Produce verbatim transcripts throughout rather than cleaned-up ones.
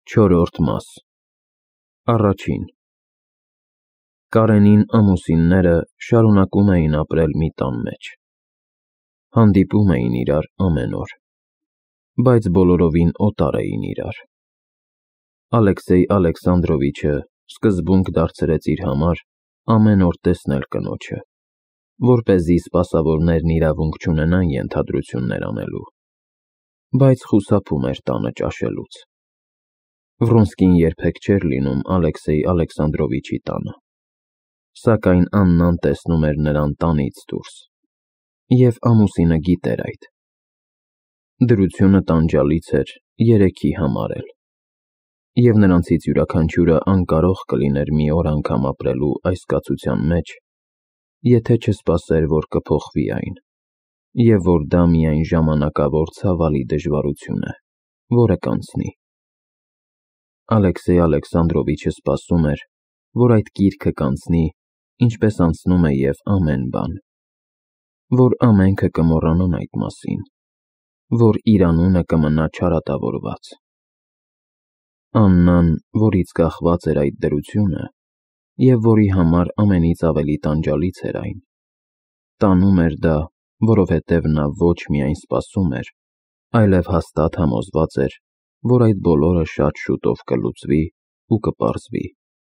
Չորրորդ մաս Առաջին Կարենին ամուսինները շարունակում էին ապրել մի տան մեջ։ Հանդիպում էին իրար ամեն օր, բայց բոլորովին օտար էին իրար։ Ալեքսեյ Ալեքսանդրովիչը սկզբունք դարձրեց իր համար ամեն օր տեսնել կնոջը, որպեսզի սպասավորներն իրավունք չունենան ենթադրություններ անելու, բայց խուսափում էր տանը ճաշելուց։ Վրոնսկին երբեք չէր լինում Ալեքսեյ Ալեքսանդրովիչի տանը, սակայն Աննան տեսնում էր նրան տանից դուրս, և ամուսինը գիտեր այդ։ Դրությունը տանջալից էր երեքի համար էլ, և նրանցից յուրաքանչյուրը անկարող կլիներ մի օր անգամ ապրելու այս կացության մեջ, եթե չսպասեր, որ կփոխվի այն, և որ դա միայն ժամանակավոր ցավալի դժվարություն է, որը կանցնի։ Ալեքսեյ Ալեքսանդրովիչը սպասում էր, որ այդ կիրքը կանցնի, ինչպես անցնում է և ամեն բան, որ ամենքը կմոռանան այդ մասին, որ իր անունը կմնա չարատավորված։ Աննան, որից կախված էր այդ դրությունը, և որի համար ամենից ավելի տանջալից էր այն, տանում էր դա, որովհետև նա ոչ միայն սպասում էր, այլև հաստատ համոզված էր, որ այդ բոլորը շատ շուտով կլուծվի ու կպարզվի։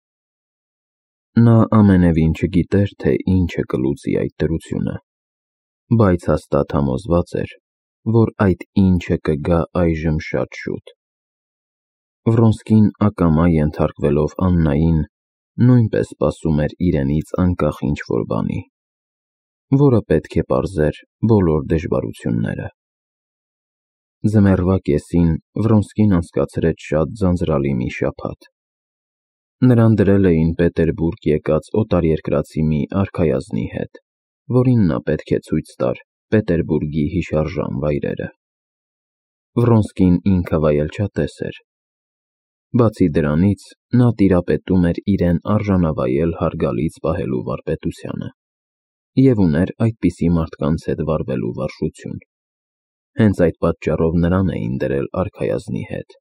Նա ամենևին չգիտեր, թե ինչը կլուծի այդ դրությունը, բայց հաստատ համոզված էր, որ այդ ինչը կգա այժմ շատ շուտ։ Վրոնսկին ակամա ենթարկվելով Աննային, նույնպես սպասում էր իրենից անկախ ինչ-որ բանի, որը պետք է պարզեր բոլոր դժվարությունները։ Ձմեռվա կեսին Վրոնսկին անցկացրեց շատ ձանձրալի մի շաբաթ։ Նրան դրել էին Պետերբուրգ եկած օտարերկրացի մի արքայազնի հետ, որին նա պետք է ցույց տար Պետերբուրգի հիշարժան վայրերը։ Վրոնսկին ինքը վայելչատես էր։ Բացի դրանից, նա տիրապետում էր իրեն արժանավայել հարգալից պահելու վարպետությանը և ուներ այդպիսի մարդկանց հետ վարվելու վարժություն։ Հենց այդ պատճառով նրան էին դրել արքայազնի հետ։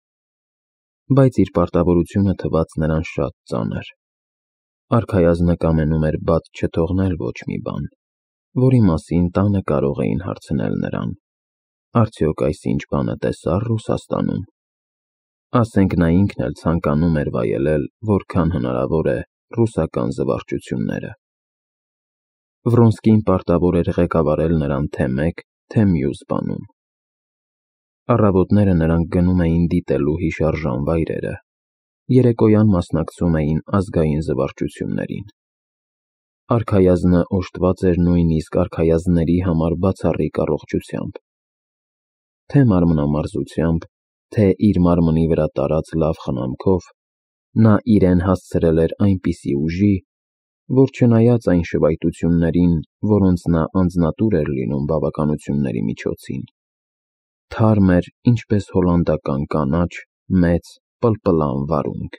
Բայց իր պարտավորությունը թվաց նրան շատ ծանր։ Արքայազնը կամենում էր բաց չթողնել ոչ մի բան, որի մասին տանը կարող էին հարցնել նրան. արդյոք այսինչ բանը տեսա՞ր Ռուսաստանում։ Ասենք նա ինքն էլ ցանկանում էր վայելել, որքան հնարավոր է, ռուսական զվարճությունները։ Վրոնսկին պարտավոր էր ղեկավարել նրան թե մեկ, թե մյուս բանում։ Առավոտները նրանք գնում էին դիտելու հիշարժան վայրերը, երեկոյան մասնակցում էին ազգային զվարճություններին։ Արքայազնը օժտված էր նույնիսկ արքայազնների համար բացառիկ առողջությամբ։ Թե մարմնամարզությամբ, թե իր մարմնի վրա տարած լավ խնամքով, նա իրեն հասցրել էր այնպիսի ուժի, որ չնայած այն շվայտություններին, որոնց նա անձնատուր էր լինում բավականությունների միջոցին, թարմ էր, ինչպես հոլանդական կանաչ, մեծ, պլպլան վարունգ։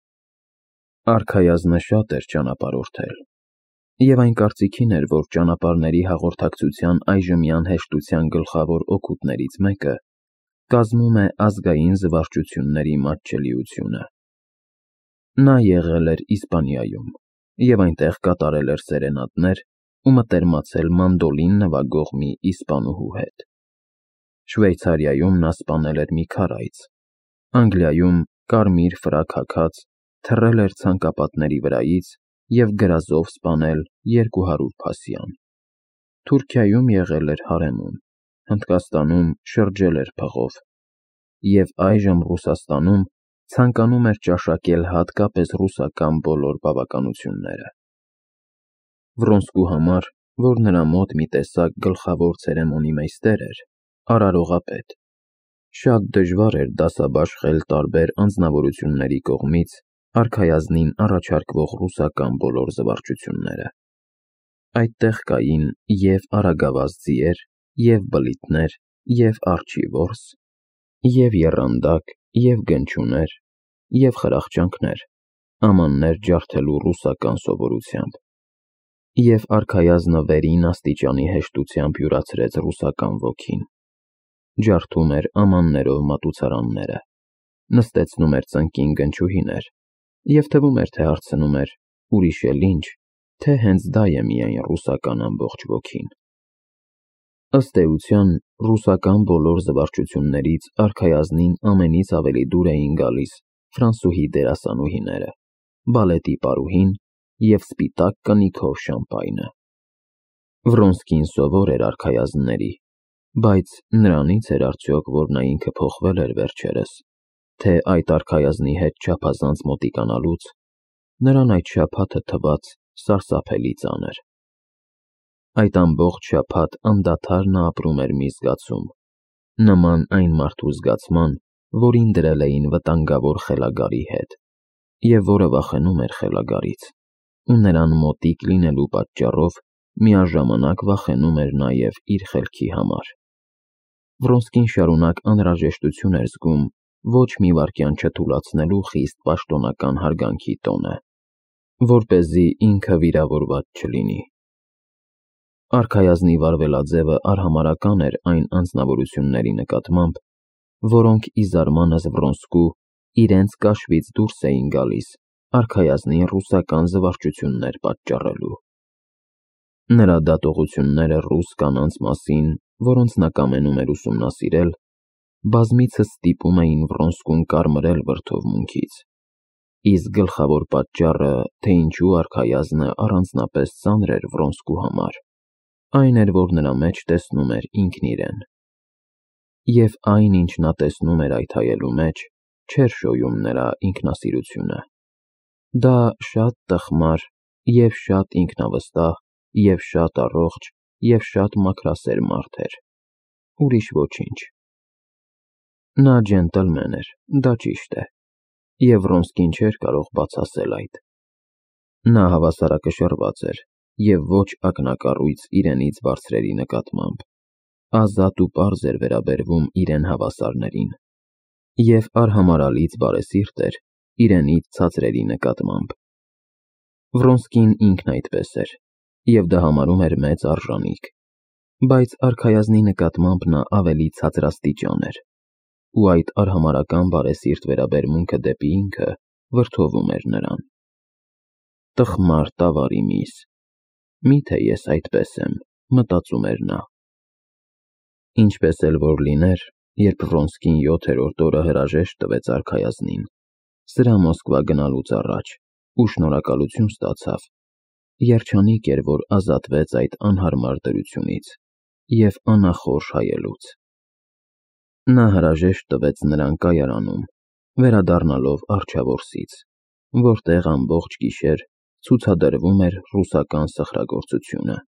Արքայազնը շատ էր ճանապարհորդել, և այն կարծիքին էր, որ ճանապարհների հաղորդակցության այժմյան հեշտության գլխավոր օգուտներից մեկը կազմում է ազգային զվարճությունների մատչելիությունը։ Նա եղել էր Իսպանիայում և այնտեղ կատարել էր սերենադներ ու մտերմացել մանդոլին նվագող մի իսպանուհու հետ։ Շվեյցարիայում նա սպանել էր մի քարայծ, Անգլիայում կարմիր ֆրակ հագած թռել էր ցանկապատների վրայից և գրազով սպանել երկու հարյուր փասյան։ Թուրքիայում եղել էր հարեմում, Հնդկաստանում շրջել էր փղով, և այժմ Ռուսաստանում ցանկանում էր ճաշակել հատկապես ռուսական բոլոր բավականությունները։ Վրոնսկու համար, որ նրա մոտ մի տեսակ գլխավոր ցերեմոնիմեյստեր էր, արարողապետ, շատ դժվար էր դասաբաշխել տարբեր անձնավորությունների կողմից արքայազնին առաջարկվող ռուսական բոլոր զվարճությունները։ Այդտեղ կային և արագավազ ձիեր, և բլիթներ, և արջի որս, և եռանդակ, և գնչուներ, և խրախճանքներ, ամաններ ջարդելու ռուսական սովորությամբ։ Եվ արքայազնը վերին աստիճանի հեշտությամբ յուրացրեց ռուսական ոգին, ջարդում էր ամաններով մատուցարանները, նստեցնում էր ծնկին գնչուհիներ, և թվում էր, թե հարցնում էր, ուրիշ էլ ինչ, թե հենց դա է միայն ռուսական ամբողջ ոգին։ Ըստ էության, ռուսական բոլոր զվարճություններից արքայազնին ամենից ավելի դուր էին գալիս ֆրանսուհի դերասանուհիները, բալետի պարուհին և սպիտակ կնիքով շամպայնը։ Վրոնսկին սովոր էր արքայազնների, բայց նրանից էր արդյոք, որ նա ինքը փոխվել էր վերջերս, թե այդ արքայազնի հետ չափազանց մոտիկանալուց նրան այդ շաբաթը թվաց սարսափելի ծանր։ Այդ ամբողջ շաբաթ անդադար նա ապրում էր մի զգացում, նման այն մարդու զգացման, որին դրել էին վտանգավոր խելագարի հետ, և որը վախենում էր խելագարից, ու նրան մոտիկ լինելու պատճառով միաժամանակ վախենում էր նաև իր խելքի համար։ Վրոնսկին շարունակ անհրաժեշտություն էր զգում ոչ մի վայրկյան չթուլացնելու խիստ պաշտոնական հարգանքի տոնը, որպեսզի ինքը վիրավորված չլինի։ Արքայազնի վարվելաձևը արհամարհական էր այն անձնավորությունների նկատմամբ, որոնք ի զարմանս Վրոնսկու իրենց կաշվից դուրս էին գալիս արքայազնին ռուսական զվարճություններ պատճառելու։ Նրա դատողությունները ռուս կանանց մասին, որոնց նա կամենում էր ուսումնասիրել, բազմիցս ստիպում էին Վրոնսկուն կարմրել վրդովմունքից, իսկ գլխավոր պատճառը, թե ինչու արքայազնը առանձնապես ծանր էր Վրոնսկու համար, այն էր, որ նրա մեջ տեսնում էր ինքն իրեն, և այն, ինչ նա տեսնում էր այդ հայելու մեջ, չէր շոյում նրա ինքնասիրությունը։ Դա շատ տխմար և շատ ինքնավստահ և շատ առողջ և շատ մաքրասեր մարդ էր, ուրիշ ոչինչ։ Նա ջենտլմեն էր, դա ճիշտ է, և Վրոնսկին չէր կարող բաց ասել այդ։ Նա հավասարակշռված էր և ոչ ակնակառույց իրենից բարձրերի նկատմամբ, ազատ ու պարզ էր վերաբերվում իրեն հավասարներին և արհամարհալից բարեսիրտ էր իրենից ցածրերի նկատմամբ։ Վրոնսկին ինքն այդպես էր, և դա համարում էր մեծ արժանիք, բայց արքայազնի նկատմամբ նա ավելի ցածրաստիճան էր, ու այդ արհամարհական բարեսիրտ վերաբերմունքը դեպի ինքը վրդովում էր նրան։ Տխմար տավարի միս, մի՞թե ես այդպես եմ, մտածում էր նա։ Ինչպես էլ որ լիներ, երբ Վրոնսկին յոթերորդ օրը հրաժեշտ տվեց արքայազնին, սրա Մոսկվա գնալուց առաջ, ու շնորհակալություն ստացավ, երջանիկ էր, որ ազատվեց այդ անհարմար դրությունից և անախորժ հայելուց։ Նա հրաժեշտ տվեց նրան կայարանում, վերադառնալով Արչավորսից, որտեղ ամբողջ գիշեր ցուցադրվում էր ռուսական սխրագործությունը։